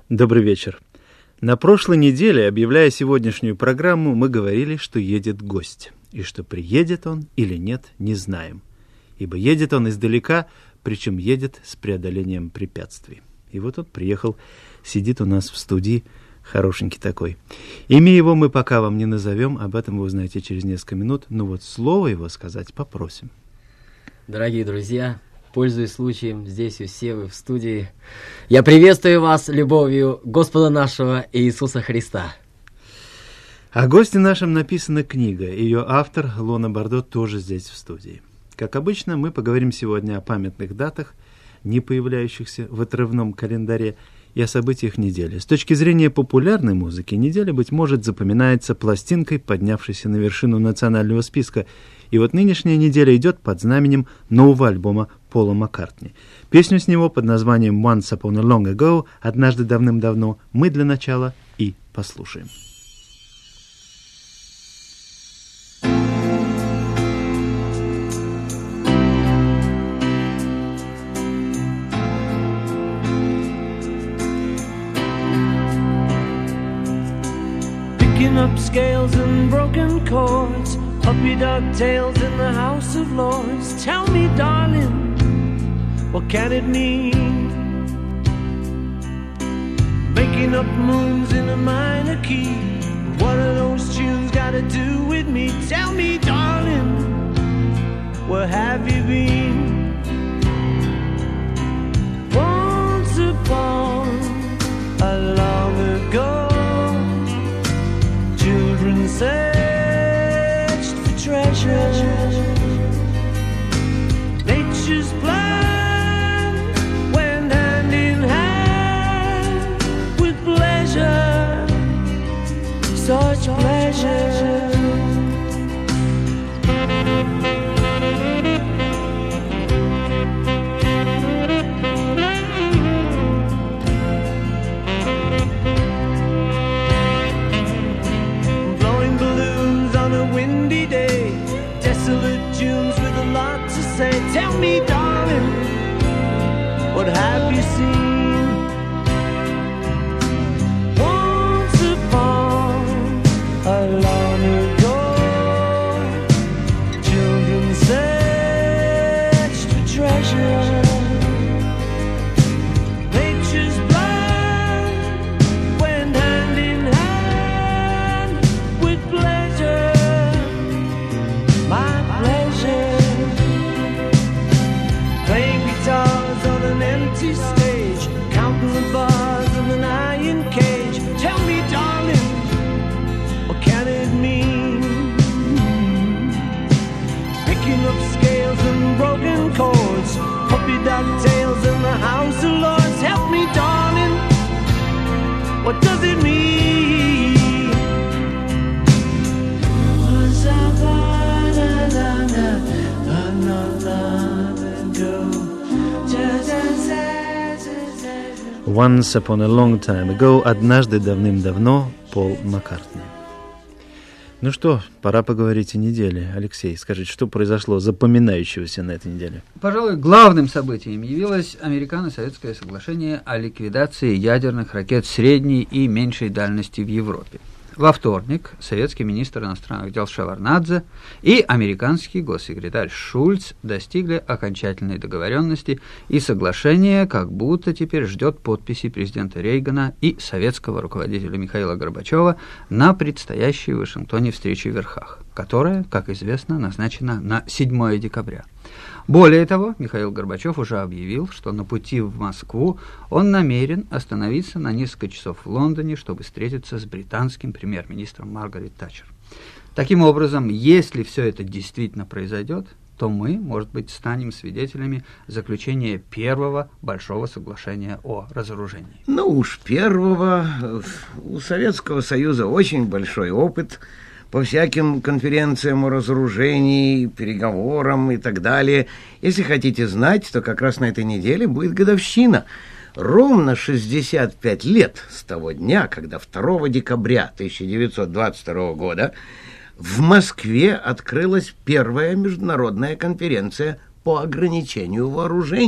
Добрый вечер. На прошлой неделе, объявляя сегодняшнюю программу, мы говорили, что едет гость. И что приедет он или нет, не знаем. Ибо едет он издалека, причем едет с преодолением препятствий. И вот он приехал, сидит у нас в студии, хорошенький такой. Имя его мы пока вам не назовем, об этом вы узнаете через несколько минут. Но вот слово его сказать попросим. Дорогие друзья, пользуясь случаем, здесь все вы в студии, я приветствую вас любовью Господа нашего Иисуса Христа. О госте нашем написана книга. Ее автор Лона Бардо тоже здесь в студии. Как обычно, мы поговорим сегодня о памятных датах, не появляющихся в отрывном календаре, и о событиях недели. С точки зрения популярной музыки, неделя, быть может, запоминается пластинкой, поднявшейся на вершину национального списка. И вот нынешняя неделя идет под знаменем нового альбома Пола Маккартни. Песню с него под названием «Once Upon a Long Ago» «Однажды давным-давно» мы для начала и послушаем. Up scales and broken chords, puppy dog tails in the House of Lords. Tell me, darling, what can it mean? Making up moons in a minor key. What are those tunes got to do with me? Tell me, darling, where have you been? Once upon a long ago, children searched for treasure. Nature's plan went hand in hand with pleasure, such pleasure. Tell me, darling, what have you seen? Once upon a long ago, children searched for treasure. Nature's plan went hand in hand with pleasure, my pleasure. Empty stage, counting the bars of an iron cage. Tell me, darling, what can it mean? Picking up scales and broken chords, puppy dog tails in the House of Lords. Help me, darling, what does it mean? Was «Once upon a long time ago» «Однажды давным-давно» Пол Маккартни. Ну что, пора поговорить о неделе. Алексей, скажите, что произошло запоминающегося на этой неделе? Пожалуй, главным событием явилось Американо-Советское соглашение о ликвидации ядерных ракет средней и меньшей дальности в Европе. Во вторник советский министр иностранных дел Шеварднадзе и американский госсекретарь Шульц достигли окончательной договоренности, и соглашение как будто теперь ждет подписи президента Рейгана и советского руководителя Михаила Горбачева на предстоящей в Вашингтоне встрече в верхах, которая, как известно, назначена на 7 декабря. Более того, Михаил Горбачев уже объявил, что на пути в Москву он намерен остановиться на несколько часов в Лондоне, чтобы встретиться с британским премьер-министром Маргарет Тэтчер. Таким образом, если все это действительно произойдет, то мы, может быть, станем свидетелями заключения первого большого соглашения о разоружении. Ну уж первого. У Советского Союза очень большой опыт по всяким конференциям о разоружении, переговорам и так далее. Если хотите знать, то как раз на этой неделе будет годовщина. Ровно 65 лет с того дня, когда 2 декабря 1922 года в Москве открылась первая международная конференция по ограничению вооружений.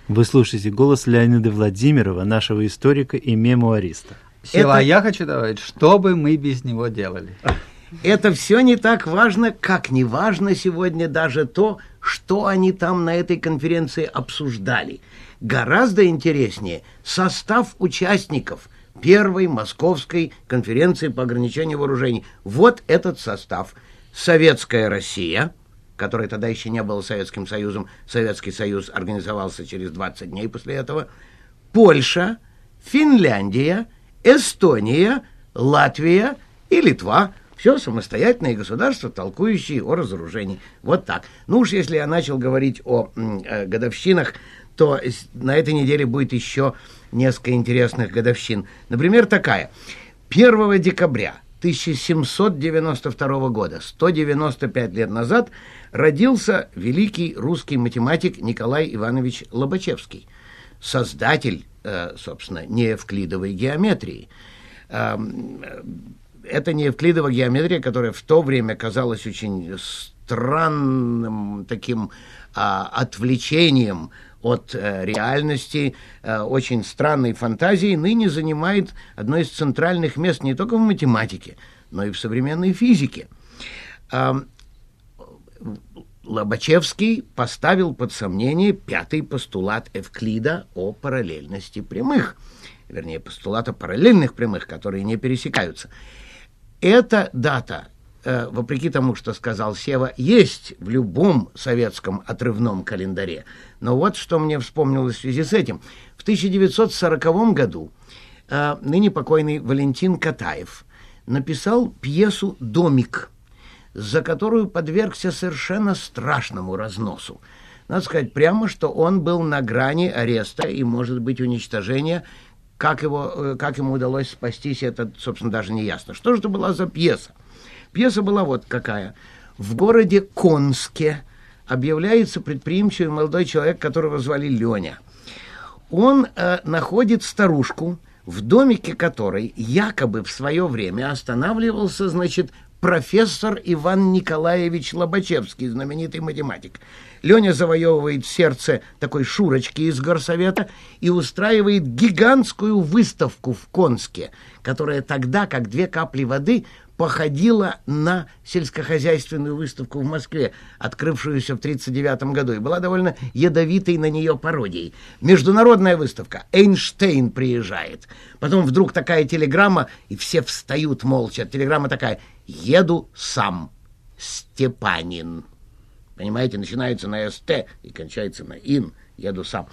Вы слушаете голос Леонида Владимирова, нашего историка и мемуариста. Сева, я хочу добавить, что бы мы без него делали? Это все не так важно, как не важно сегодня даже то, что они там на этой конференции обсуждали. Гораздо интереснее состав участников Первой Московской конференции по ограничению вооружений. Вот этот состав. Советская Россия, которая тогда еще не была Советским Союзом, Советский Союз организовался через 20 дней после этого, Польша, Финляндия, Эстония, Латвия и Литва. Все самостоятельные государства, толкующие о разоружении. Вот так. Ну уж если я начал говорить о годовщинах, то на этой неделе будет еще несколько интересных годовщин. Например, такая. 1 декабря 1792 года, 195 лет назад, родился великий русский математик Николай Иванович Лобачевский, создатель, собственно, неевклидовой геометрии. Это неевклидовая геометрия, которая в то время казалась очень странным таким отвлечением от реальности, очень странной фантазией, ныне занимает одно из центральных мест не только в математике, но и в современной физике. Лобачевский поставил под сомнение 5-й постулат Эвклида о параллельности прямых, вернее, постулата параллельных прямых, которые не пересекаются. Эта дата, вопреки тому, что сказал Сева, есть в любом советском отрывном календаре. Но вот что мне вспомнилось в связи с этим. В 1940 году ныне покойный Валентин Катаев написал пьесу «Домик», за которую подвергся совершенно страшному разносу. Надо сказать прямо, что он был на грани ареста и, может быть, уничтожения. Как ему удалось спастись, это, собственно, даже не ясно. Что же это была за пьеса? Пьеса была вот какая. В городе Конске объявляется предприимчивый молодой человек, которого звали Леня. Он находит старушку, в домике которой якобы в свое время останавливался, значит, профессор Иван Николаевич Лобачевский, знаменитый математик. Леня завоевывает сердце такой Шурочки из горсовета и устраивает гигантскую выставку в Конске, которая тогда, как 2 капли воды, походила на сельскохозяйственную выставку в Москве, открывшуюся в 1939 году, и была довольно ядовитой на нее пародией. Международная выставка. Эйнштейн приезжает. Потом вдруг такая телеграмма, и все встают молча. Телеграмма такая: «Еду сам. Степанин». Понимаете, начинается на «ст» и кончается на «ин». «Еду сам».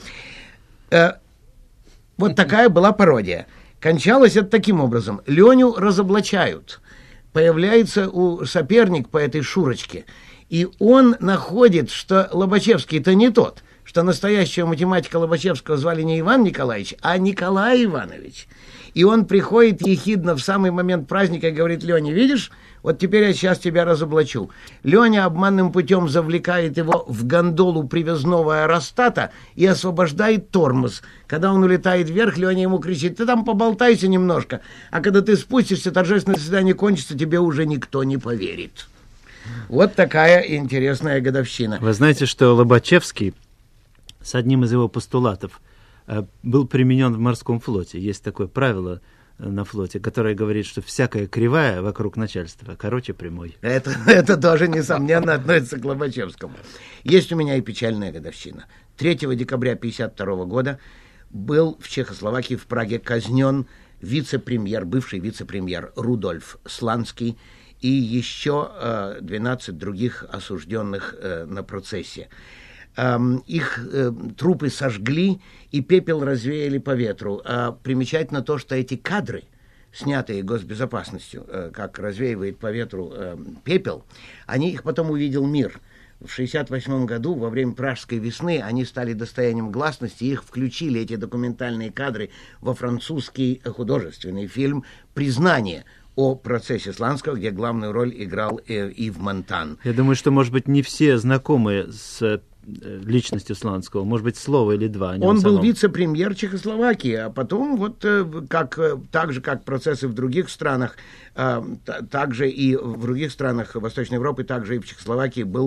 Вот такая была пародия. Кончалось это таким образом. Леню разоблачают. Появляется соперник по этой Шурочке, и он находит, что Лобачевский-то не тот, что настоящего математика Лобачевского звали не Иван Николаевич, а Николай Иванович. И он приходит ехидно в самый момент праздника и говорит: «Леня, видишь, вот теперь я сейчас тебя разоблачу». Леня обманным путем завлекает его в гондолу привязного аэростата и освобождает тормоз. Когда он улетает вверх, Леня ему кричит: «Ты там поболтайся немножко, а когда ты спустишься, торжественное заседание кончится, тебе уже никто не поверит». Вот такая интересная годовщина. Вы знаете, что Лобачевский с одним из его постулатов был применен в морском флоте. Есть такое правило на флоте, которое говорит, что всякая кривая вокруг начальства короче прямой. Это тоже, несомненно, относится к Лобачевскому. Есть у меня и печальная годовщина. 3 декабря 1952 года был в Чехословакии, в Праге, казнен бывший вице-премьер Рудольф Сланский и еще 12 других осужденных на процессе. Их трупы сожгли и пепел развеяли по ветру. Примечательно то, что эти кадры, снятые госбезопасностью, как развеивает по ветру пепел, их потом увидел мир. В 1968 году, во время Пражской весны, они стали достоянием гласности, их включили, эти документальные кадры, во французский художественный фильм «Признание» о процессе Сланского, где главную роль играл Ив Монтан. Я думаю, что, может быть, не все знакомы с личностью Сланского, может быть, слово или два. Он был вице-премьер Чехословакии, а потом так же, как процессы в других странах, также и в других странах Восточной Европы, также и в Чехословакии был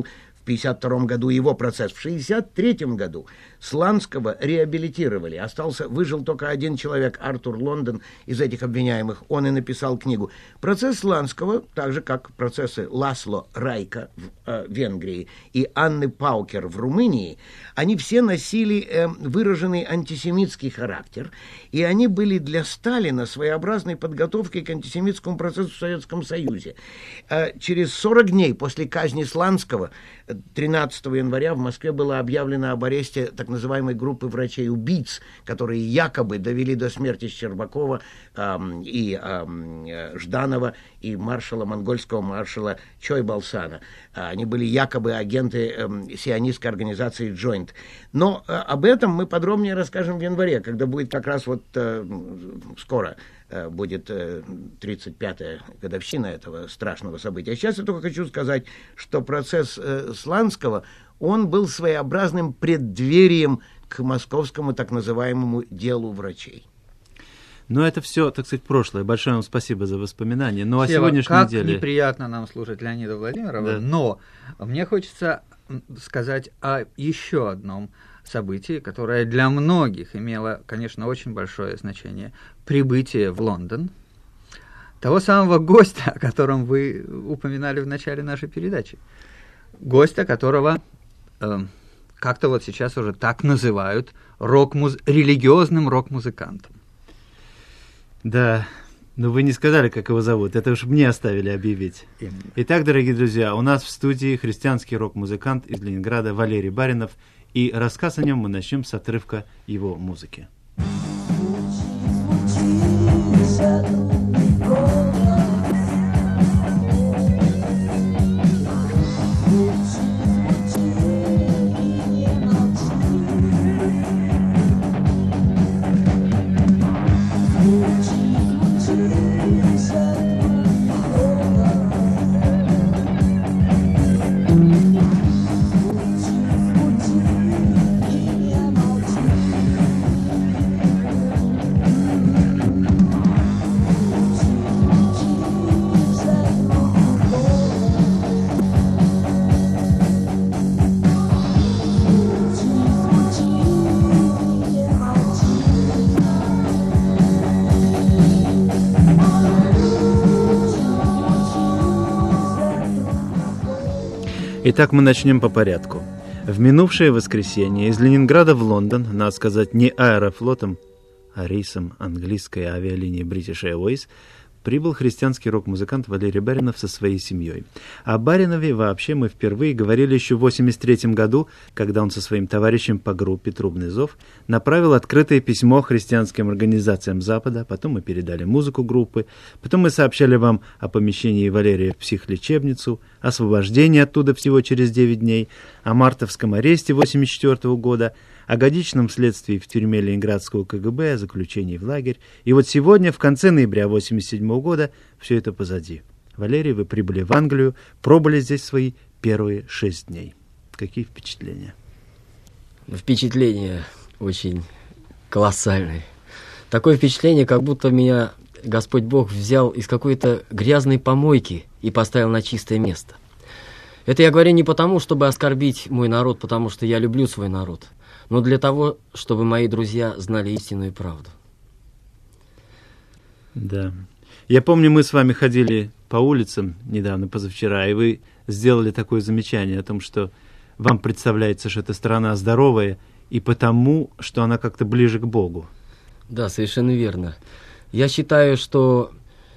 1952 году его процесс. В 1963 году Сланского реабилитировали. Выжил только один человек, Артур Лондон, из этих обвиняемых. Он и написал книгу. Процесс Сланского, так же как процессы Ласло Райка в Венгрии и Анны Паукер в Румынии, они все носили выраженный антисемитский характер, и они были для Сталина своеобразной подготовкой к антисемитскому процессу в Советском Союзе. Через 40 дней после казни Сланского, 13 января, в Москве было объявлено об аресте так называемой группы врачей-убийц, которые якобы довели до смерти Щербакова и Жданова, и монгольского маршала Чойбалсана. Они были якобы агенты сионистской организации Joint. Но об этом мы подробнее расскажем в январе, когда будет как раз скоро будет 35-я годовщина этого страшного события. Сейчас я только хочу сказать, что процесс Сланского, он был своеобразным преддверием к московскому так называемому делу врачей. Но это все, так сказать, прошлое. Большое вам спасибо за воспоминания. Ну, а Сева, сегодняшней как неделе... неприятно нам слушать Леонида Владимирова, да. Но мне хочется сказать о еще одном событии, которое для многих имело, конечно, очень большое значение. Прибытие в Лондон того самого гостя, о котором вы упоминали в начале нашей передачи. Гостя, которого как-то вот сейчас уже так называют религиозным рок-музыкантом. Да, но вы не сказали, как его зовут. Это уж мне оставили объявить. Именно. Итак, дорогие друзья, у нас в студии христианский рок-музыкант из Ленинграда Валерий Баринов. И рассказ о нем мы начнем с отрывка его музыки. Итак, мы начнем по порядку. В минувшее воскресенье из Ленинграда в Лондон, надо сказать, не аэрофлотом, а рейсом английской авиалинии British Airways, прибыл христианский рок-музыкант Валерий Баринов со своей семьей. О Баринове вообще мы впервые говорили еще в 1983 году, когда он со своим товарищем по группе «Трубный зов» направил открытое письмо христианским организациям Запада, потом мы передали музыку группы, потом мы сообщали вам о помещении Валерия в психлечебницу, освобождении оттуда всего через 9 дней, о мартовском аресте 1984 года, о годичном следствии в тюрьме Ленинградского КГБ, о заключении в лагерь. И вот сегодня, в конце ноября 1987 года, все это позади. Валерий, вы прибыли в Англию, пробыли здесь свои первые 6 дней. Какие впечатления? Впечатления очень колоссальные. Такое впечатление, как будто меня Господь Бог взял из какой-то грязной помойки и поставил на чистое место. Это я говорю не потому, чтобы оскорбить мой народ, потому что я люблю свой народ, но для того, чтобы мои друзья знали истинную правду. Да. Я помню, мы с вами ходили по улицам недавно, позавчера, и вы сделали такое замечание о том, что вам представляется, что эта страна здоровая, и потому, что она как-то ближе к Богу. Да, совершенно верно. Я считаю, что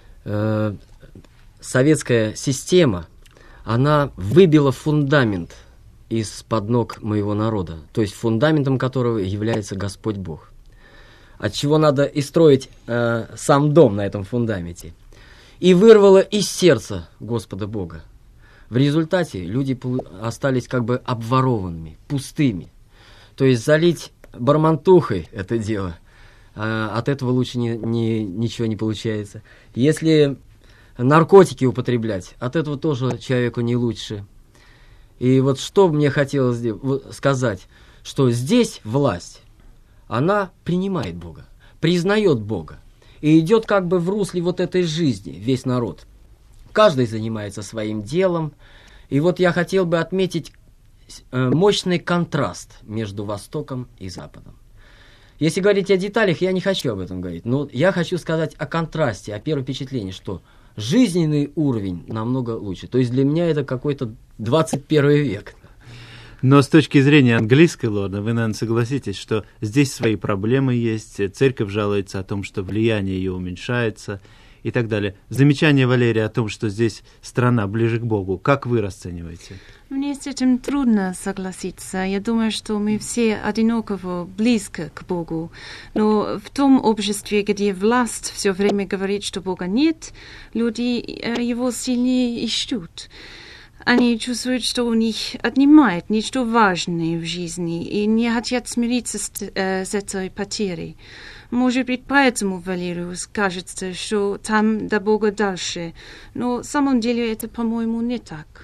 советская система, она выбила фундамент из-под ног моего народа, то есть фундаментом которого является Господь Бог. От чего надо и строить сам дом на этом фундаменте. И вырвало из сердца Господа Бога. В результате люди остались как бы обворованными, пустыми. То есть залить бармантухой это дело, от этого лучше ничего не получается. Если наркотики употреблять, от этого тоже человеку не лучше. И вот что мне хотелось сказать, что здесь власть, она принимает Бога, признает Бога и идет как бы в русле вот этой жизни, весь народ. Каждый занимается своим делом. И вот я хотел бы отметить мощный контраст между Востоком и Западом. Если говорить о деталях, я не хочу об этом говорить, но я хочу сказать о контрасте, о первом впечатлении, что жизненный уровень намного лучше. То есть для меня это какой-то 21 век. Но с точки зрения английской, Лорна, вы, наверное, согласитесь, что здесь свои проблемы есть, церковь жалуется о том, что влияние ее уменьшается и так далее. Замечание Валерия о том, что здесь страна ближе к Богу, как вы расцениваете? Мне с этим трудно согласиться. Я думаю, что мы все одинаково близко к Богу. Но в том обществе, где власть все время говорит, что Бога нет, люди его сильнее ищут. Они чувствуют, что у них отнимает нечто важное в жизни и не хотят смириться с этой потерей. Может быть, поэтому Валерию кажется, что там до Бога дальше. Но в самом деле это, по-моему, не так.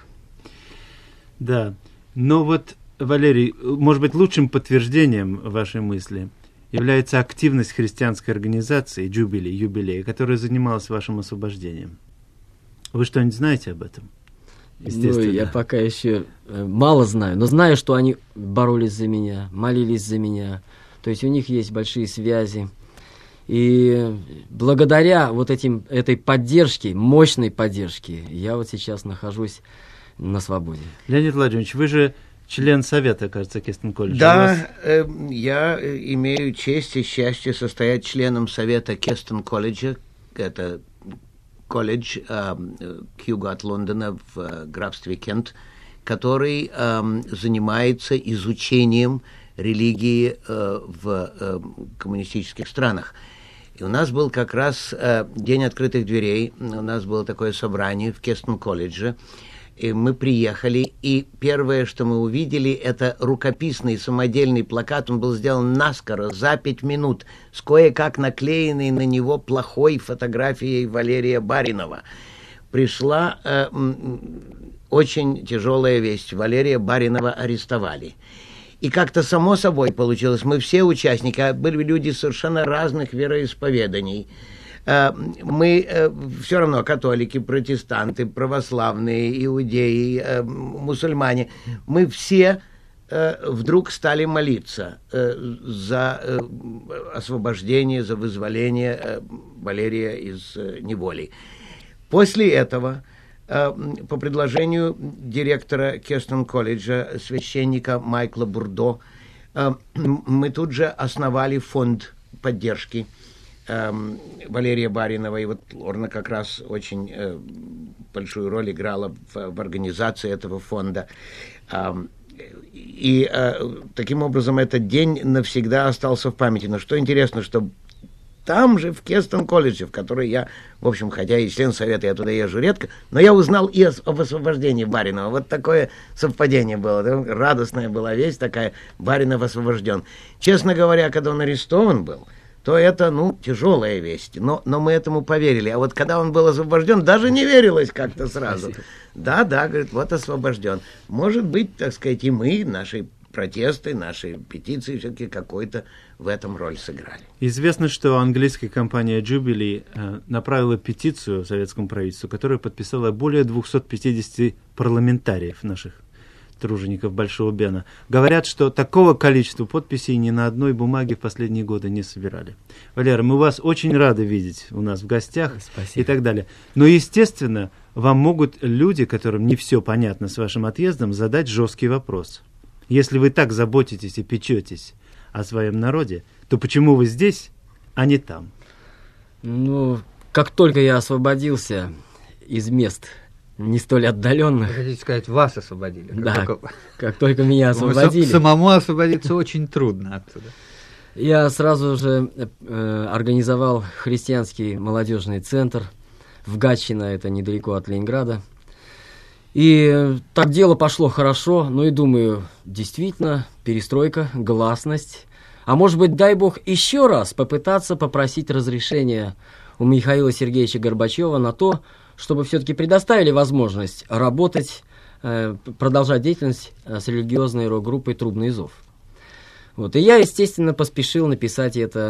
Да, но вот, Валерий, может быть, лучшим подтверждением вашей мысли является активность христианской организации «Юбилей», которая занималась вашим освобождением. Вы что-нибудь знаете об этом? Ну, я пока еще мало знаю, но знаю, что они боролись за меня, молились за меня. То есть у них есть большие связи. И благодаря вот этой поддержке, мощной поддержке, я вот сейчас нахожусь на свободе. Леонид Владимирович, вы же член совета, кажется, Кестон-колледжа. Да, я имею честь и счастье состоять членом совета Кестон-колледжа. Это колледж к югу от Лондона в графстве Кент, который занимается изучением религии в коммунистических странах. И у нас был как раз День открытых дверей, у нас было такое собрание в Кестон-колледже, и мы приехали, и первое, что мы увидели, это рукописный самодельный плакат, он был сделан наскоро, за 5 минут, с кое-как наклеенной на него плохой фотографией Валерия Баринова. Пришла очень тяжелая весть, Валерия Баринова арестовали. И как-то само собой получилось, мы все участники, были люди совершенно разных вероисповеданий. Мы все равно католики, протестанты, православные, иудеи, мусульмане, мы все вдруг стали молиться за освобождение, за вызволение Валерия из неволи. После этого, по предложению директора Кестон-колледжа, священника Майкла Бурдо, мы тут же основали фонд поддержки Валерия Баринова, и вот Лорна как раз очень большую роль играла в организации этого фонда. И таким образом этот день навсегда остался в памяти. Но что интересно, что там же, в Кестон-колледже, в который я, в общем, хотя и член совета, я туда езжу редко, но я узнал и об освобождении Баринова. Вот такое совпадение было. Да? Радостная была весть такая, Баринов освобожден. Честно говоря, когда он арестован был, то это, тяжелая весть. Но мы этому поверили. А вот когда он был освобожден, даже не верилось как-то сразу. Да, говорит, вот освобожден. Может быть, так сказать, и мы, наши протесты, наши петиции все-таки какой-то в этом роль сыграли. Известно, что английская компания Jubilee направила петицию советскому правительству, которую подписала более 250 парламентариев наших тружеников Большого Бена. Говорят, что такого количества подписей ни на одной бумаге в последние годы не собирали. Валера, мы вас очень рады видеть у нас в гостях. Спасибо. И так далее. Но, естественно, вам могут люди, которым не все понятно с вашим отъездом, задать жесткий вопрос. Если вы так заботитесь и печетесь о своем народе, то почему вы здесь, а не там? Как только я освободился из мест не столь отдаленных. Вы хотите сказать, вас освободили? Как только меня освободили. Самому освободиться очень трудно оттуда. Я сразу же организовал христианский молодежный центр в Гатчино, это недалеко от Ленинграда. И так дело пошло хорошо, и думаю, действительно, перестройка, гласность. А может быть, дай бог, еще раз попытаться попросить разрешения у Михаила Сергеевича Горбачева на то, чтобы все-таки предоставили возможность работать, продолжать деятельность с религиозной рок-группой «Трубный зов». И я, естественно, поспешил написать это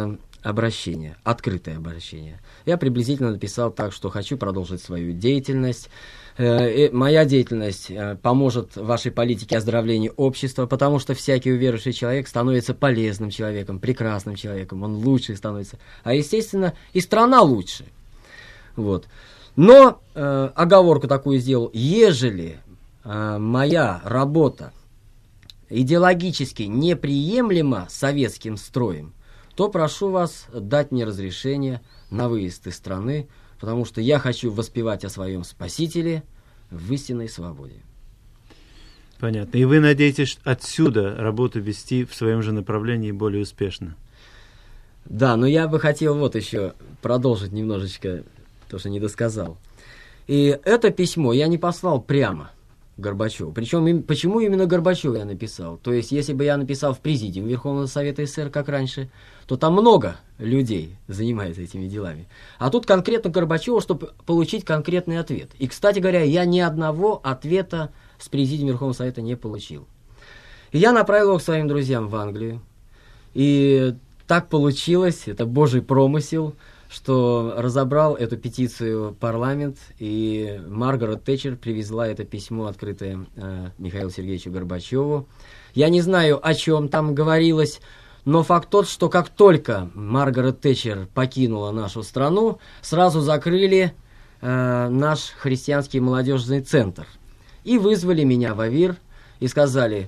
обращение, открытое обращение. Я приблизительно написал так, что хочу продолжить свою деятельность. Моя деятельность поможет вашей политике оздоровления общества, потому что всякий уверовавший человек становится полезным человеком, прекрасным человеком, он лучше становится. А, естественно, и страна лучше. Вот. Но оговорку такую сделал: ежели моя работа идеологически неприемлема советским строем, то прошу вас дать мне разрешение на выезд из страны, потому что я хочу воспевать о своем Спасителе в истинной свободе. Понятно. И вы надеетесь отсюда работу вести в своем же направлении более успешно? Да, но я бы хотел вот еще продолжить немножечко то, что не досказал. И это письмо я не послал прямо Горбачеву. Причем, почему именно Горбачеву я написал? То есть, если бы я написал в Президиум Верховного Совета СССР, как раньше, то там много людей занимаются этими делами. А тут конкретно Горбачеву, чтобы получить конкретный ответ. И, кстати говоря, я ни одного ответа с Президиума Верховного Совета не получил. И я направил его к своим друзьям в Англию. И так получилось, это Божий промысел, что разобрал эту петицию парламент, и Маргарет Тэтчер привезла это письмо, открытое Михаилу Сергеевичу Горбачеву. Я не знаю, о чем там говорилось, но факт тот, что как только Маргарет Тэтчер покинула нашу страну, сразу закрыли наш христианский молодежный центр. И вызвали меня в АВИР и сказали: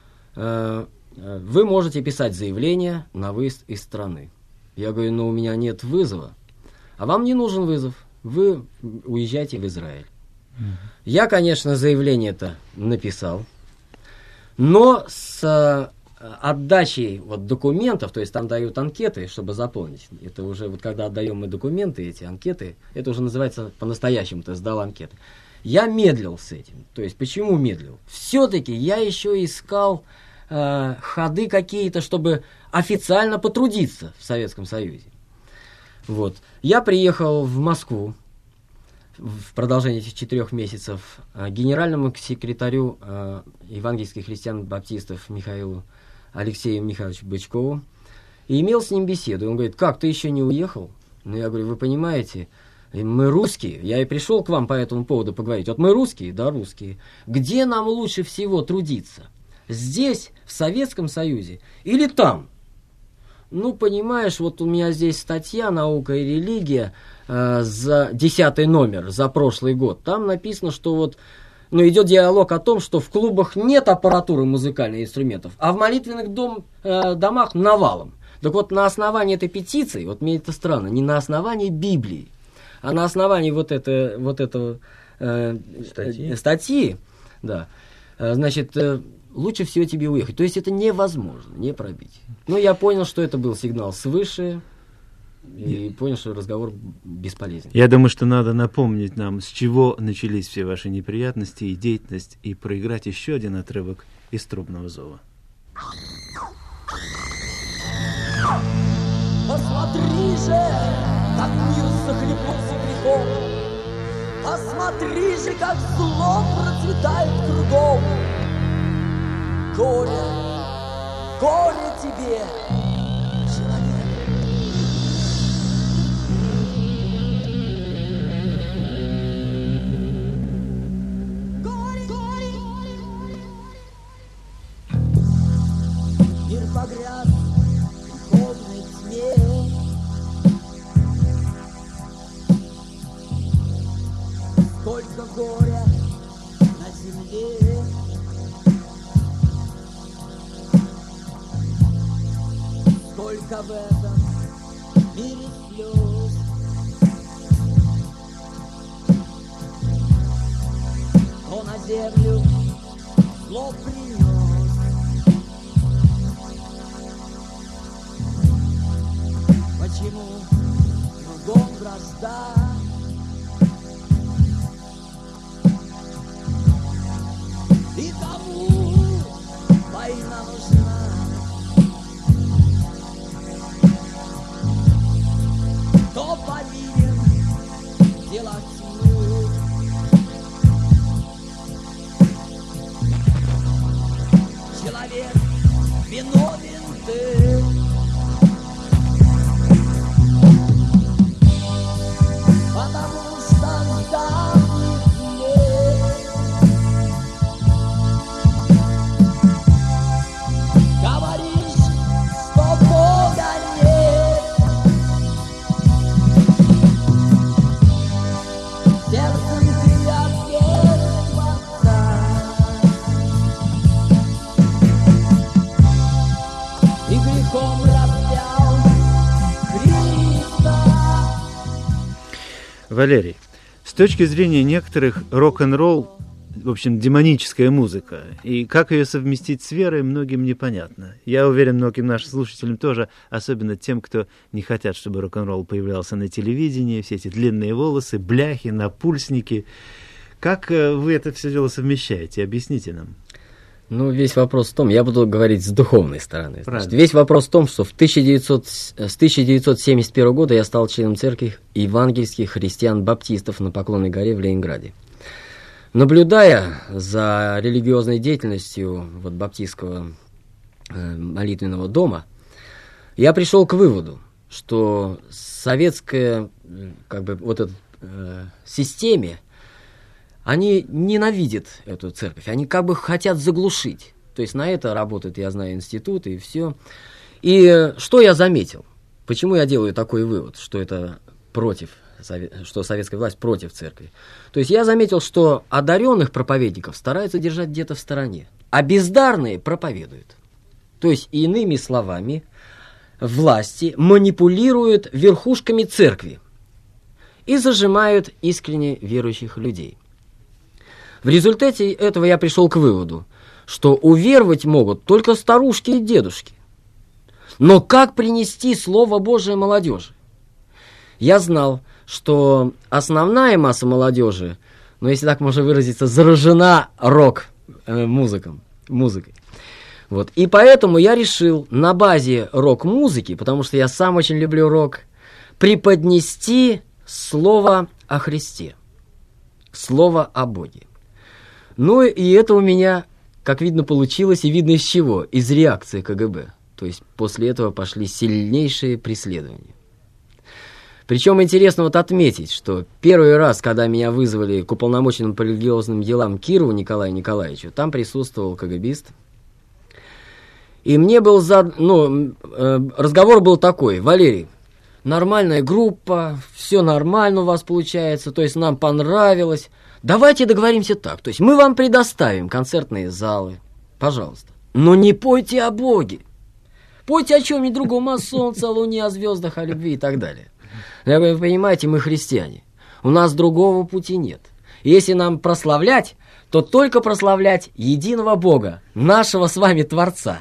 вы можете писать заявление на выезд из страны. Я говорю: но у меня нет вызова. А вам не нужен вызов. Вы уезжайте в Израиль. Я, конечно, заявление-то написал, но с отдачей вот документов, то есть там дают анкеты, чтобы заполнить. Это уже вот когда отдаем мы документы, эти анкеты, это уже называется по-настоящему, ты сдал анкеты. Я медлил с этим. То есть почему медлил? Все-таки я еще искал ходы какие-то, чтобы официально потрудиться в Советском Союзе. Вот. Я приехал в Москву в продолжение этих 4 месяцев генеральному секретарю евангельских христиан-баптистов Михаилу Алексею Михайловичу Бычкову и имел с ним беседу. Он говорит: как, ты еще не уехал? Ну, я говорю: вы понимаете, мы русские, я и пришел к вам по этому поводу поговорить. Вот мы русские, да, русские. Где нам лучше всего трудиться? Здесь, в Советском Союзе, или там? Ну, понимаешь, вот у меня здесь статья «Наука и религия», за 10 номер, за прошлый год. Там написано, что вот, ну, идет диалог о том, что в клубах нет аппаратуры музыкальных инструментов, а в молитвенных домах навалом. Так вот, на основании этой петиции, вот мне это странно, не на основании Библии, а на основании вот этого статьи, да, значит, лучше всего тебе уехать. То есть это невозможно, не пробить. Ну, я понял, что это был сигнал свыше, и понял, что разговор бесполезен. Я думаю, что надо напомнить нам, с чего начались все ваши неприятности и деятельность, и проиграть еще один отрывок из «Трубного зова». Посмотри же, как мир захлебнулся грехом. Посмотри же, как зло процветает кругом. Горе, горе тебе, человек. Горе, горе, мир погряз в греховной тьме. Сколько горя на земле. Сколько в этом мире слез. Кто на землю зло принес. Почему кругом вражда? И кому война нужна? Кто повинен в делах тьмы? Человек, виновен ты. гром распял Христа. Валерий, с точки зрения некоторых, рок-н-ролл, в общем, демоническая музыка. И как ее совместить с верой, многим непонятно. Я уверен, многим нашим слушателям тоже, особенно тем, кто не хотят, чтобы рок-н-ролл появлялся на телевидении, все эти длинные волосы, бляхи, напульсники. Как вы это все дело совмещаете? Объясните нам. Ну, весь вопрос в том, я буду говорить с духовной стороны. Правильно. Значит, весь вопрос в том, что с 1971 года я стал членом церкви евангельских христиан-баптистов на Поклонной горе в Ленинграде. Наблюдая за религиозной деятельностью баптистского молитвенного дома, я пришел к выводу, что советская системе они ненавидят эту церковь, они как бы хотят заглушить. То есть на это работают, я знаю, институты и все. И что я заметил? Почему я делаю такой вывод, что это против, что советская власть против церкви? То есть я заметил, что одаренных проповедников стараются держать где-то в стороне, а бездарные проповедуют. То есть, иными словами, власти манипулируют верхушками церкви и зажимают искренне верующих людей. В результате этого я пришел к выводу, что уверовать могут только старушки и дедушки. Но как принести Слово Божие молодежи? Я знал, что основная масса молодежи, если так можно выразиться, заражена рок-музыкой. И поэтому я решил на базе рок-музыки, потому что я сам очень люблю рок, преподнести слово о Христе, слово о Боге. Ну и это у меня, как видно, получилось, и видно из чего? Из реакции КГБ. То есть после этого пошли сильнейшие преследования. Причем интересно отметить, что первый раз, когда меня вызвали к уполномоченному по религиозным делам Кирову Николаю Николаевичу, там присутствовал КГБист. И мне был разговор был такой: Валерий, нормальная группа, все нормально у вас получается, то есть нам понравилось. Давайте договоримся так, то есть мы вам предоставим концертные залы, пожалуйста, но не пойте о Боге. Пойте о чем-нибудь другом, о солнце, о луне, о звездах, о любви и так далее. Вы понимаете, мы христиане, у нас другого пути нет. И если нам прославлять, то только прославлять единого Бога, нашего с вами Творца.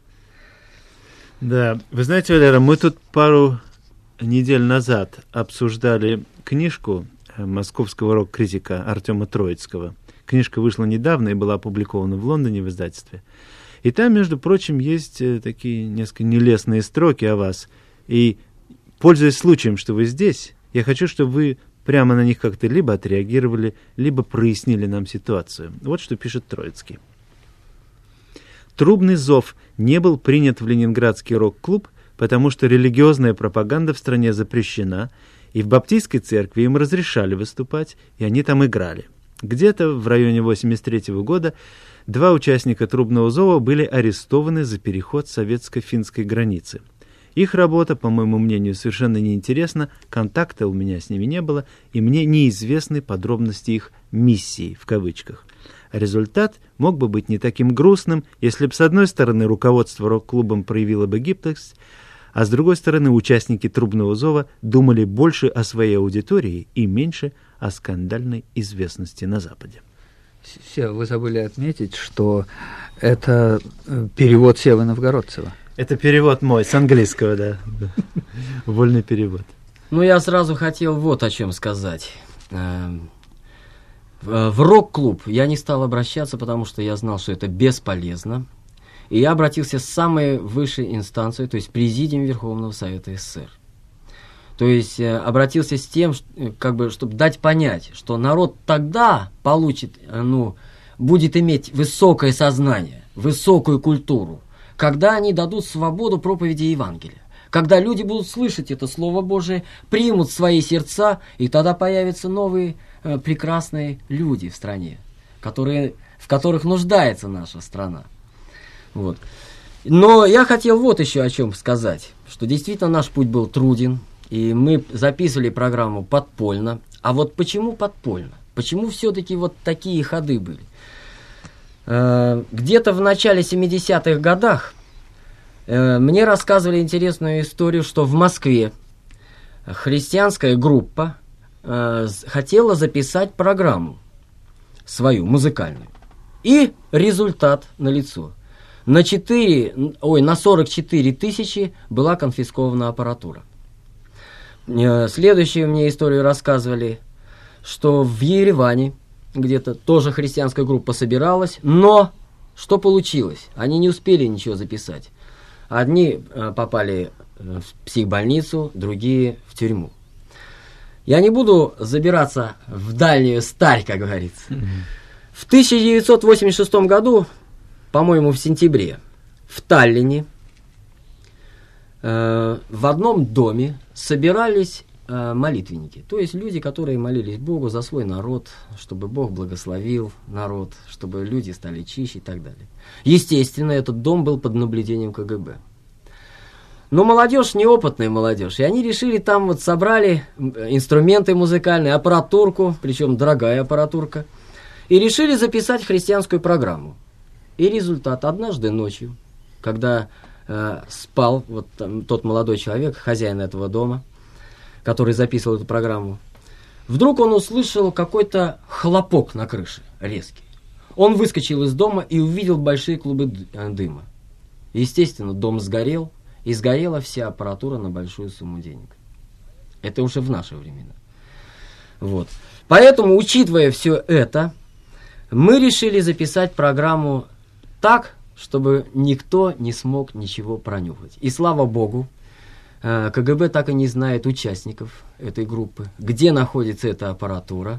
Да, вы знаете, Валера, мы тут пару недель назад обсуждали книжку московского рок-критика Артема Троицкого. Книжка вышла недавно и была опубликована в Лондоне в издательстве. И там, между прочим, есть такие несколько нелестные строки о вас. И, пользуясь случаем, что вы здесь, я хочу, чтобы вы прямо на них как-то либо отреагировали, либо прояснили нам ситуацию. Вот что пишет Троицкий. «Трубный зов не был принят в Ленинградский рок-клуб, потому что религиозная пропаганда в стране запрещена, и в баптистской церкви им разрешали выступать, и они там играли. Где-то в районе 1983 года 2 участника трубного зова были арестованы за переход советско-финской границы. Их работа, по моему мнению, совершенно неинтересна, контакта у меня с ними не было, и мне неизвестны подробности их «миссии», в кавычках. Результат мог бы быть не таким грустным, если бы, с одной стороны, руководство рок-клубом проявило бы гибкость, а с другой стороны, участники трубного зова думали больше о своей аудитории и меньше о скандальной известности на Западе. Вы забыли отметить, что это перевод Севы Новгородцева. Это перевод мой, с английского, да. Вольный перевод. Ну, я сразу хотел вот о чем сказать. В рок-клуб я не стал обращаться, потому что я знал, что это бесполезно. И я обратился с самой высшей инстанцией, то есть Президиум Верховного Совета СССР. То есть обратился с тем, чтобы дать понять, что народ тогда будет иметь высокое сознание, высокую культуру, когда они дадут свободу проповеди Евангелия. Когда люди будут слышать это Слово Божие, примут в свои сердца, и тогда появятся новые прекрасные люди в стране, в которых нуждается наша страна. Вот. Но я хотел вот еще о чем сказать, что действительно наш путь был труден, и мы записывали программу подпольно. А вот почему подпольно? Почему все-таки вот такие ходы были? Где-то в начале 70-х годах Мне рассказывали интересную историю, что в Москве христианская группа хотела записать программу свою, музыкальную. И результат налицо. На 44 тысячи была конфискована аппаратура. Следующую мне историю рассказывали, что в Ереване где-то тоже христианская группа собиралась, но что получилось? Они не успели ничего записать. Одни попали в психбольницу, другие в тюрьму. Я не буду забираться в дальнюю старь, как говорится. В 1986 году, по-моему, в сентябре, в Таллине, в одном доме собирались молитвенники. То есть люди, которые молились Богу за свой народ, чтобы Бог благословил народ, чтобы люди стали чище и так далее. Естественно, этот дом был под наблюдением КГБ. Но молодежь, неопытная молодежь, и они решили там вот собрали инструменты музыкальные, аппаратурку, причем дорогая аппаратурка, и решили записать христианскую программу. И результат: однажды ночью, когда спал вот тот молодой человек, хозяин этого дома, который записывал эту программу, вдруг он услышал какой-то хлопок на крыше, резкий. Он выскочил из дома и увидел большие клубы дыма. Естественно, дом сгорел, и сгорела вся аппаратура на большую сумму денег. Это уже в наши времена. Вот. Поэтому, учитывая все это, мы решили записать программу так, чтобы никто не смог ничего пронюхать. И слава Богу, КГБ так и не знает участников этой группы, где находится эта аппаратура.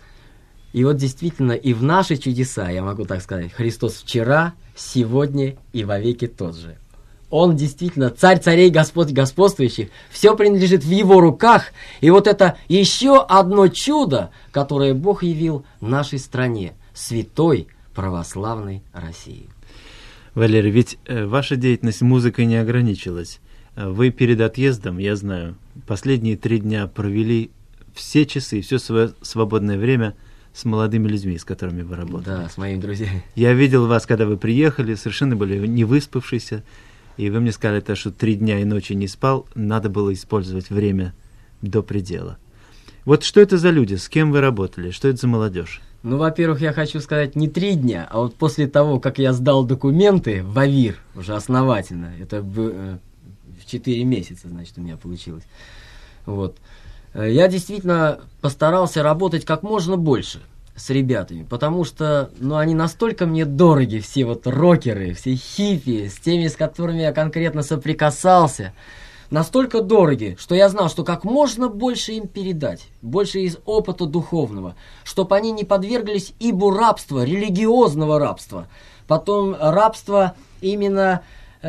И вот действительно и в наши чудеса, я могу так сказать, Христос вчера, сегодня и вовеки тот же. Он действительно царь царей, Господь господствующих, все принадлежит в его руках. И вот это еще одно чудо, которое Бог явил нашей стране, святой православной России. Валерий, ведь ваша деятельность музыкой не ограничилась. Вы перед отъездом, я знаю, последние 3 дня провели все часы, все свое свободное время с молодыми людьми, с которыми вы работали. Да, с моими друзьями. Я видел вас, когда вы приехали, совершенно были не выспавшиеся, и вы мне сказали, что 3 дня и ночи не спал, надо было использовать время до предела. Вот что это за люди, с кем вы работали, что это за молодежь? Ну, во-первых, я хочу сказать, не 3 дня, а вот после того, как я сдал документы в АВИР, уже основательно, это в 4 месяца, значит, у меня получилось. Вот. Я действительно постарался работать как можно больше с ребятами, потому что, ну, они настолько мне дороги, все вот рокеры, все хиппи, с теми, с которыми я конкретно соприкасался, настолько дороги, что я знал, что как можно больше им передать, больше из опыта духовного, чтобы они не подверглись ибу рабства, религиозного рабства, потом рабства именно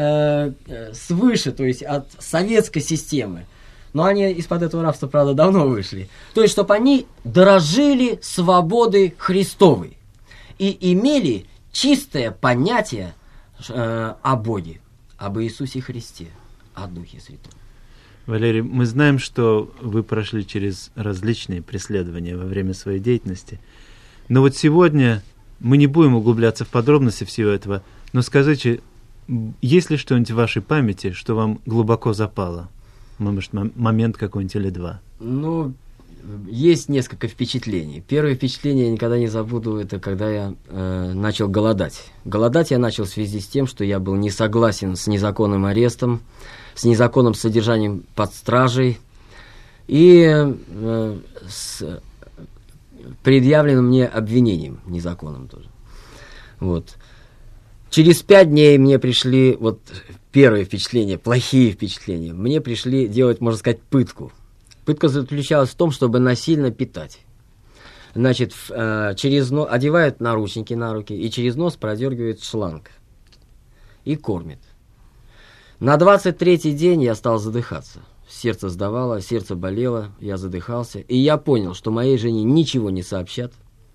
свыше, то есть от советской системы. Но они из-под этого рабства, правда, давно вышли. То есть, чтобы они дорожили свободой Христовой и имели чистое понятие о Боге, об Иисусе Христе, о Духе Святом. Валерий, мы знаем, что вы прошли через различные преследования во время своей деятельности. Но вот сегодня мы не будем углубляться в подробности всего этого, но скажите, есть ли что-нибудь в вашей памяти, что вам глубоко запало? Может, момент какой-нибудь или 2? Ну, есть несколько впечатлений. Первое впечатление я никогда не забуду, это когда я начал голодать. Голодать я начал в связи с тем, что я был не согласен с незаконным арестом, с незаконным содержанием под стражей и с предъявленным мне обвинением незаконным тоже. Вот. Через 5 дней мне пришли, вот первые впечатления, плохие впечатления, мне пришли делать, можно сказать, пытку. Пытка заключалась в том, чтобы насильно питать. Значит, через нос одевают наручники на руки и через нос продергивают шланг и кормят. На 23-й день я стал задыхаться. Сердце сдавало, сердце болело, я задыхался. И я понял, что моей жене ничего не сообщат.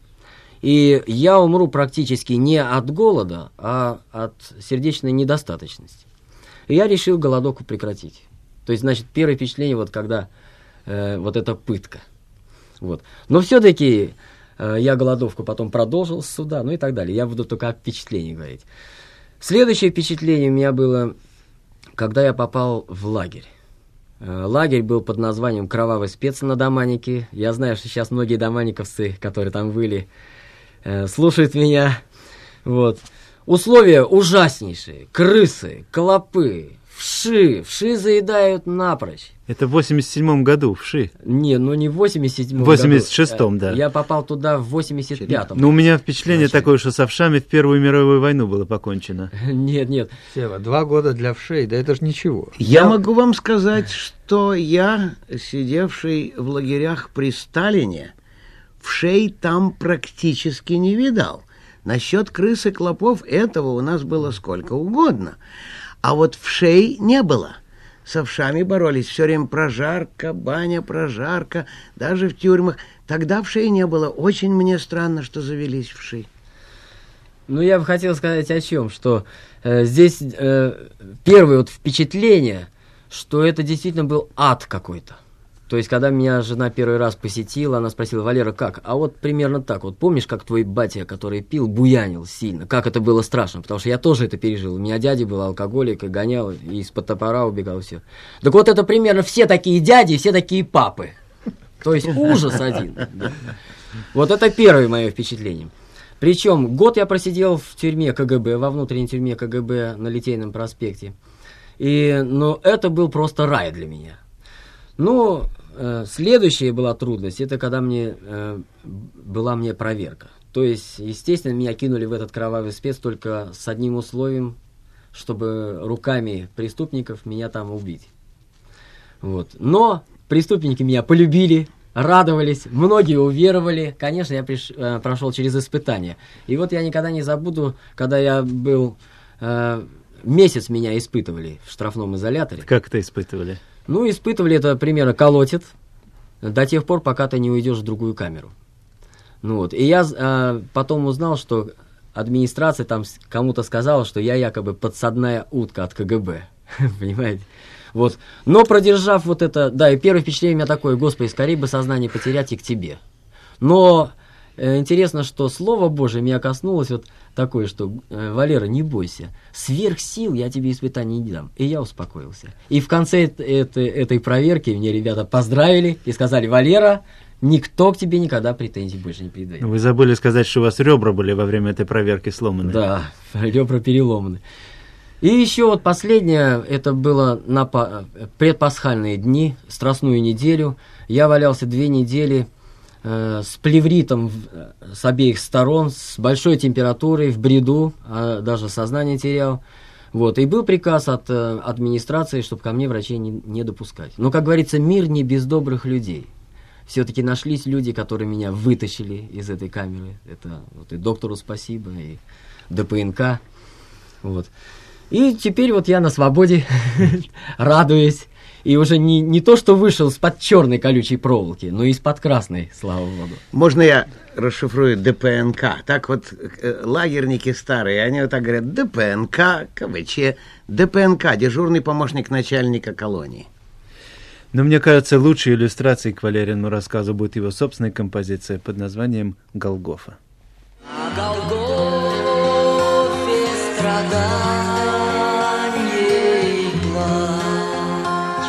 И я умру практически не от голода, а от сердечной недостаточности. И я решил голодовку прекратить. То есть, значит, первое впечатление, вот когда вот эта пытка. Вот. Но все-таки я голодовку потом продолжил с суда, ну и так далее. Я буду только о впечатлении говорить. Следующее впечатление у меня было когда я попал в лагерь. Лагерь был под названием «Кровавый спец» на Доманике. Я знаю, что сейчас многие доманиковцы, которые там были, слушают меня. Вот. Условия ужаснейшие. Крысы, клопы, вши. Вши заедают напрочь. Это в 87-м году, вши. Не, ну не в 87-м В 86-м, да. Я попал туда в 85-м. Ну, у меня впечатление такое, что со вшами в Первую мировую войну было покончено. Нет. Сева, 2 года для вшей, да это же ничего. Я могу вам сказать, что я, сидевший в лагерях при Сталине, вшей там практически не видал. Насчет крыс и клопов этого у нас было сколько угодно. А вот вшей не было. С вшами боролись все время прожарка, баня, прожарка, даже в тюрьмах. Тогда вшей не было. Очень мне странно, что завелись вши. Ну, я бы хотел сказать о чем, что здесь первое вот впечатление, что это действительно был ад какой-то. То есть, когда меня жена первый раз посетила, она спросила: Валера, как? А вот примерно так. Вот помнишь, как твой батя, который пил, буянил сильно? Как это было страшно? Потому что я тоже это пережил. У меня дядя был алкоголик, и гонял, и из-под топора убегал, все. Так вот это примерно все такие дяди, все такие папы. То есть ужас один. Да. Вот это первое мое впечатление. Причем год я просидел в тюрьме КГБ, во внутренней тюрьме КГБ на Литейном проспекте. Но это был просто рай для меня. Ну, следующая была трудность, это когда была мне проверка. То есть, естественно, меня кинули в этот кровавый спец только с одним условием, чтобы руками преступников меня там убить. Вот. Но преступники меня полюбили, радовались, многие уверовали. Конечно, я прошел через испытания. И вот я никогда не забуду, когда я был... месяц меня испытывали в штрафном изоляторе. Как это испытывали? Ну, испытывали это примерно колотит до тех пор, пока ты не уйдешь в другую камеру. Ну вот. И я потом узнал, что администрация там кому-то сказала, что я якобы подсадная утка от КГБ. Понимаете? Вот. Но продержав вот это... Да, и первое впечатление у меня такое: Господи, скорее бы сознание потерять и к тебе. Но интересно, что Слово Божие меня коснулось вот такое, что Валера, не бойся, сверх сил я тебе испытаний не дам. И я успокоился. И в конце этой проверки мне ребята поздравили и сказали: Валера, никто к тебе никогда претензий больше не предъявит. Вы забыли сказать, что у вас ребра были во время этой проверки сломаны. Да, ребра переломаны. И еще вот последнее, это было на предпасхальные дни, страстную неделю. Я валялся 2 недели с плевритом с обеих сторон, с большой температурой, в бреду, даже сознание терял. Вот. И был приказ от администрации, чтобы ко мне врачей не допускать. Но, как говорится, мир не без добрых людей. Все-таки нашлись люди, которые меня вытащили из этой камеры. Это вот и доктору спасибо, и ДПНК. Вот. И теперь вот я на свободе, радуюсь. И уже не то, что вышел из-под черной колючей проволоки, но и из-под красной, слава богу. Можно я расшифрую ДПНК? Так вот, лагерники старые, они вот так говорят: ДПНК, КВЧ, ДПНК, дежурный помощник начальника колонии. Но мне кажется, лучшей иллюстрацией к Валерину рассказу будет его собственная композиция под названием «Голгофа». На Голгофе страдания и плач,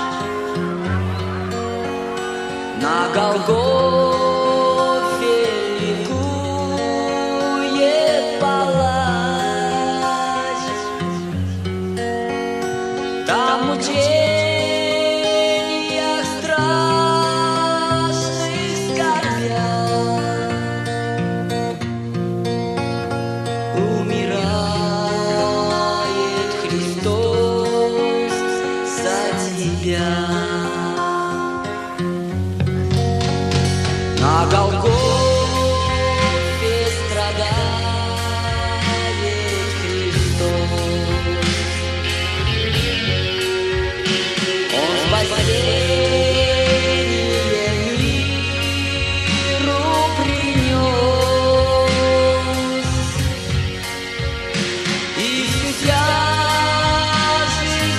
на Голгофе ликует палач, там мучениях страшных скорбях умирает Христос за тебя. На Голгофе страдает Христос, Он спасение миру принес, и всю тяжесть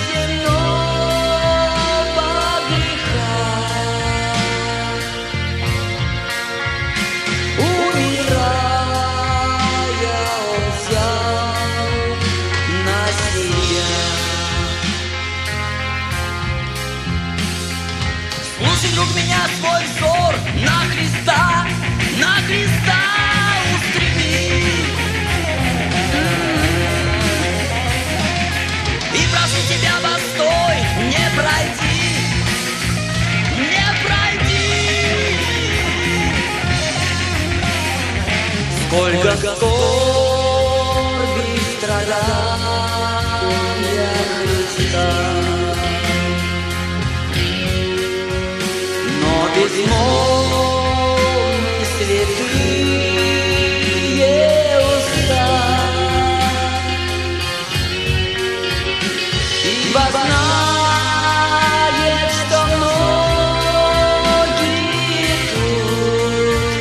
земного греха вдруг меня свой взор на Христа устремил. И прошу тебя, постой, не пройди, не пройди. Сколько скорби и страдания Христа, но безмолвны святые уста, ибо знает, что многие тут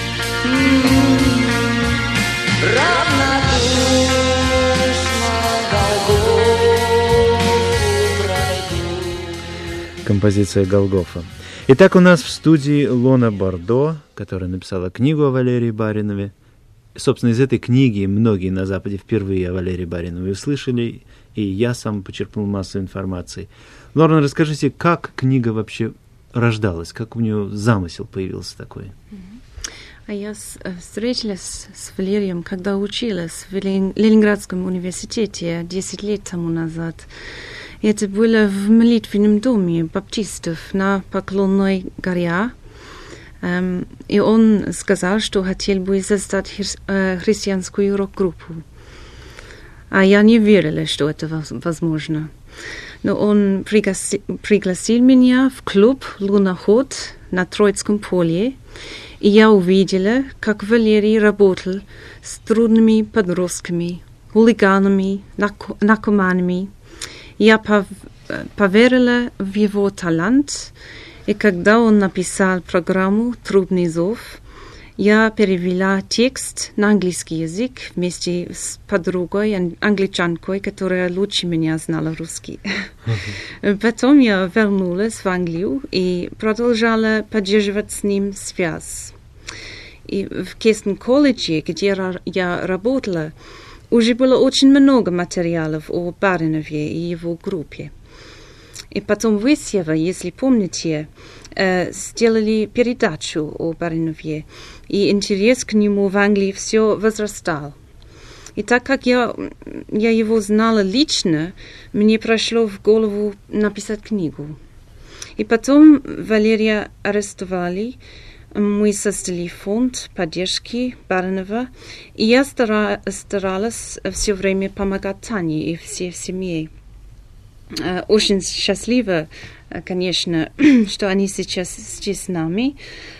равнодушно Голгофу пройдут. Композиция «Голгофа». Итак, у нас в студии Лона Бардо, которая написала книгу о Валерии Баринове. Собственно, из этой книги многие на Западе впервые о Валерии Баринове услышали, и я сам почерпнул массу информации. Лорна, расскажите, как книга вообще рождалась, как у нее замысел появился такой? А я встретилась с Валерием, когда училась в Ленинградском университете 10 лет тому назад. Это было в молитвенном доме баптистов на Поклонной горе. И он сказал, что хотел бы создать христианскую рок-группу. А я не верила, что это возможно. Но он пригласил меня в клуб «Луноход» на Троицком поле, и я увидела, как Валерий работал с трудными подростками, хулиганами, наркоманами. Я поверила в его талант, и когда он написал программу «Трубный зов», я перевела текст на английский язык вместе с подругой, англичанкой, которая лучше меня знала русский. Потом я вернулась в Англию и продолжала поддерживать с ним связь. И в Кейстон-колледже, где я работала, уже было очень много материалов о Баринове и его группе. И потом в Исьево, если помните, сделали передачу о Баринове, и интерес к нему в Англии все возрастал. И так как я его знала лично, мне пришло в голову написать книгу. И потом Валерия арестовали, мы создали фонд поддержки Баринова, и я старалась все время помогать Тане и всей семье. Очень счастлива, конечно, что они сейчас здесь с нами.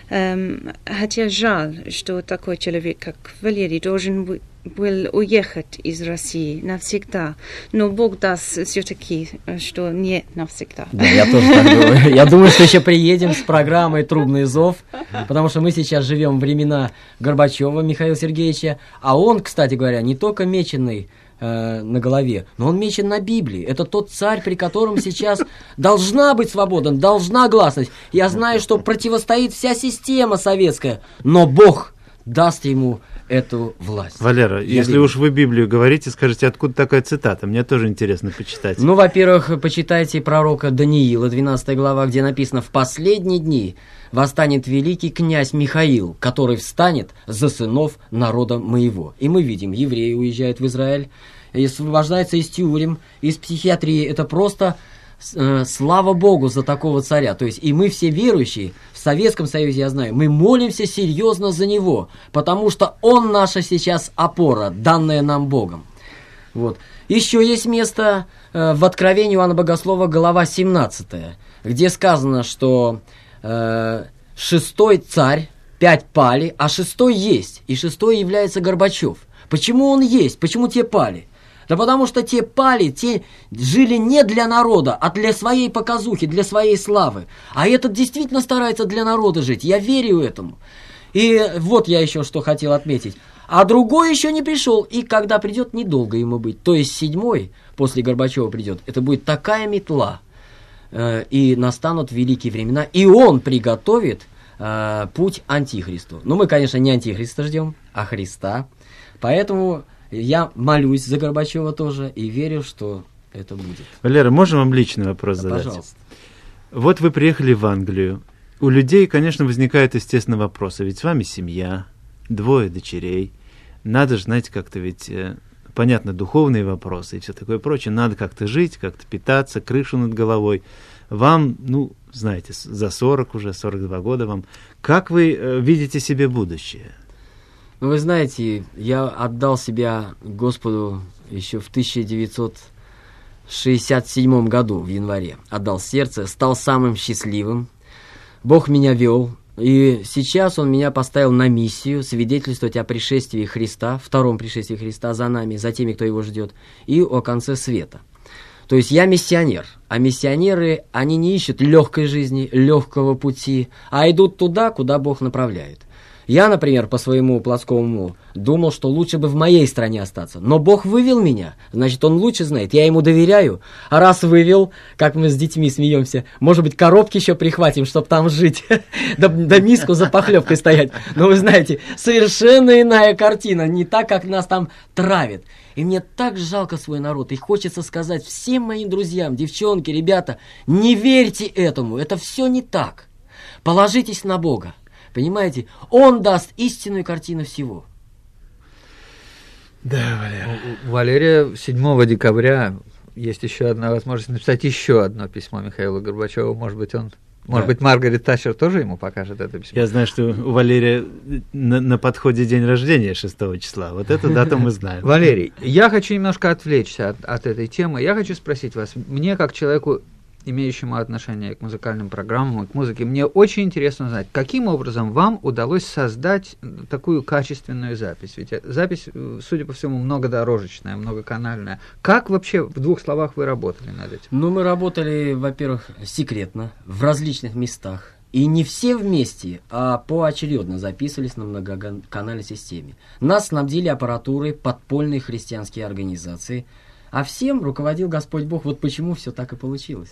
Хотя жаль, что такой человек, как Валерий, должен был уехать из России навсегда. Но Бог даст все-таки, что не навсегда. Да, я тоже так думаю. Я думаю, что еще приедем с программой «Трубный зов», потому что мы сейчас живем времена Горбачева Михаила Сергеевича, а он, кстати говоря, не только меченый на голове, но он мечен на Библии. Это тот царь, при котором сейчас должна быть свобода, должна гласность. Я знаю, что противостоит вся система советская, но Бог даст ему эту власть. Валера, если уж вы Библию говорите, скажите, откуда такая цитата? Мне тоже интересно почитать. Ну, во-первых, почитайте пророка Даниила, 12 глава, где написано: «В последние дни восстанет великий князь Михаил, который встанет за сынов народа моего». И мы видим, евреи уезжают в Израиль, и освобождаются из тюрем, из психиатрии. Это просто слава Богу за такого царя. То есть и мы все верующие, в Советском Союзе, я знаю, мы молимся серьезно за него, потому что он наша сейчас опора, данная нам Богом. Вот. Еще есть место в Откровении Иоанна Богослова, глава 17, где сказано, что шестой царь, 5 пали, а шестой есть, и шестой является Горбачев. Почему он есть? Почему те пали? Да потому что те пали, те жили не для народа, а для своей показухи, для своей славы. А этот действительно старается для народа жить, я верю этому. И вот я еще что хотел отметить. А другой еще не пришел, и когда придет, недолго ему быть. То есть 7-й после Горбачева придет, это будет такая метла, и настанут великие времена, и он приготовит путь антихристу. Но мы, конечно, не антихриста ждем, а Христа. Поэтому я молюсь за Горбачева тоже и верю, что это будет. Валера, можно вам личный вопрос задать? Пожалуйста. Вот вы приехали в Англию, у людей, конечно, возникает, естественно, вопрос, а ведь с вами семья, 2 дочерей, надо же, знаете, как-то ведь, понятно, духовные вопросы и все такое прочее, надо как-то жить, как-то питаться, крышу над головой. Вам, ну, знаете, за 40 уже, 42 года вам. Как вы видите себе будущее? Ну, вы знаете, я отдал себя Господу еще в 1967 году, в январе. Отдал сердце, стал самым счастливым. Бог меня вел. И сейчас Он меня поставил на миссию свидетельствовать о пришествии Христа, втором пришествии Христа за нами, за теми, кто Его ждет, и о конце света. То есть я миссионер, а миссионеры, они не ищут легкой жизни, легкого пути, а идут туда, куда Бог направляет. Я, например, по своему плотскому уму думал, что лучше бы в моей стране остаться. Но Бог вывел меня, значит, Он лучше знает, я Ему доверяю. А раз вывел, как мы с детьми смеемся, может быть, коробки еще прихватим, чтобы там жить, да миску за похлебкой стоять. Но вы знаете, совершенно иная картина, не так, как нас там травят. И мне так жалко свой народ, и хочется сказать всем моим друзьям, девчонки, ребята, не верьте этому, это все не так. Положитесь на Бога. Понимаете, Он даст истинную картину всего. Да, Валерий. У Валерия 7 декабря есть еще одна возможность написать еще одно письмо Михаилу Горбачеву. Может быть, Маргарет Тэтчер тоже ему покажет это письмо. Я знаю, что у Валерия на подходе день рождения 6 числа. Вот эту дату мы знаем. Валерий, я хочу немножко отвлечься от этой темы. Я хочу спросить вас, мне как человеку, имеющему отношение к музыкальным программам, к музыке, мне очень интересно знать, каким образом вам удалось создать такую качественную запись. Ведь запись, судя по всему, многодорожечная, многоканальная. Как вообще, в 2 словах, вы работали над этим? Ну, мы работали, во-первых, секретно, в различных местах. И не все вместе, а поочередно записывались на многоканальной системе. Нас снабдили аппаратурой подпольные христианские организации, а всем руководил Господь Бог. Вот почему все так и получилось.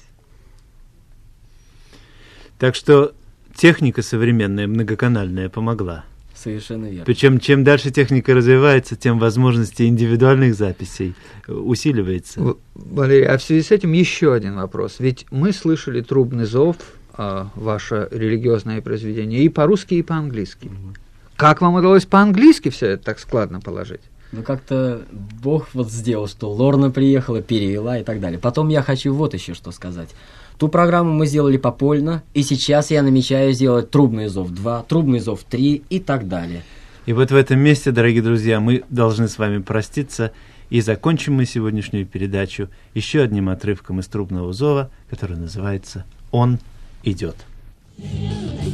Так что техника современная, многоканальная, помогла. Совершенно верно. Причем, чем дальше техника развивается, тем возможности индивидуальных записей усиливается. Валерий, а в связи с этим еще один вопрос. Ведь мы слышали «Трубный зов», ваше религиозное произведение, и по-русски, и по-английски. Как вам удалось по-английски все это так складно положить? Ну, как-то Бог вот сделал, что Лорна приехала, перевела и так далее. Потом я хочу вот еще что сказать. Ту программу мы сделали попольно, и сейчас я намечаю сделать «Трубный зов 2», «Трубный зов 3» и так далее. И вот в этом месте, дорогие друзья, мы должны с вами проститься, и закончим мы сегодняшнюю передачу еще одним отрывком из «Трубного зова», который называется «Он идет».